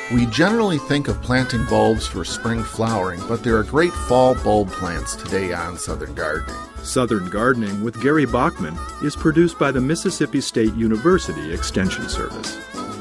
We generally think of planting bulbs for spring flowering, but there are great fall bulb plants today on Southern Gardening. Southern Gardening with Gary Bachman is produced by the Mississippi State University Extension Service.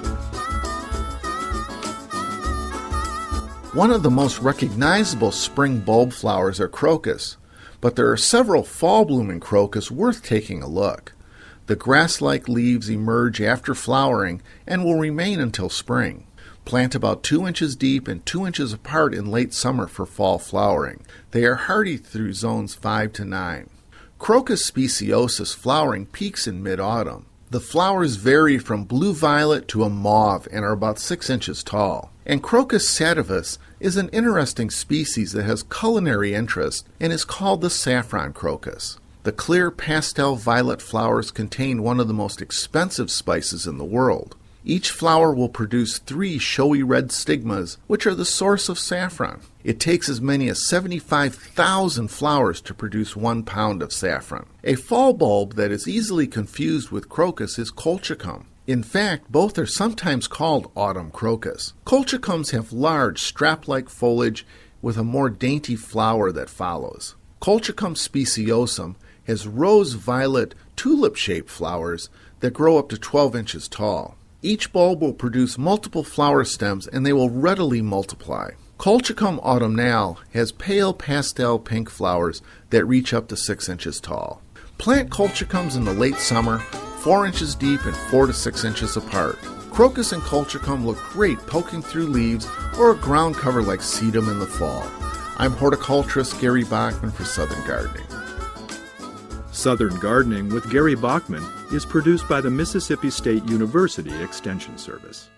One of the most recognizable spring bulb flowers are crocus, but there are several fall-blooming crocus worth taking a look. The grass-like leaves emerge after flowering and will remain until spring. Plant about 2 inches deep and 2 inches apart in late summer for fall flowering. They are hardy through zones 5 to 9. Crocus speciosus flowering peaks in mid-autumn. The flowers vary from blue-violet to a mauve and are about 6 inches tall. And Crocus sativus is an interesting species that has culinary interest and is called the saffron crocus. The clear pastel violet flowers contain one of the most expensive spices in the world. Each flower will produce 3 showy red stigmas, which are the source of saffron. It takes as many as 75,000 flowers to produce 1 pound of saffron. A fall bulb that is easily confused with crocus is colchicum. In fact, both are sometimes called autumn crocus. Colchicums have large, strap-like foliage with a more dainty flower that follows. Colchicum speciosum has rose-violet, tulip-shaped flowers that grow up to 12 inches tall. Each bulb will produce multiple flower stems and they will readily multiply. Colchicum autumnale has pale pastel pink flowers that reach up to 6 inches tall. Plant colchicums in the late summer, 4 inches deep and 4 to 6 inches apart. Crocus and colchicum look great poking through leaves or a ground cover like sedum in the fall. I'm horticulturist Gary Bachman for Southern Gardening. Southern Gardening with Gary Bachman is produced by the Mississippi State University Extension Service.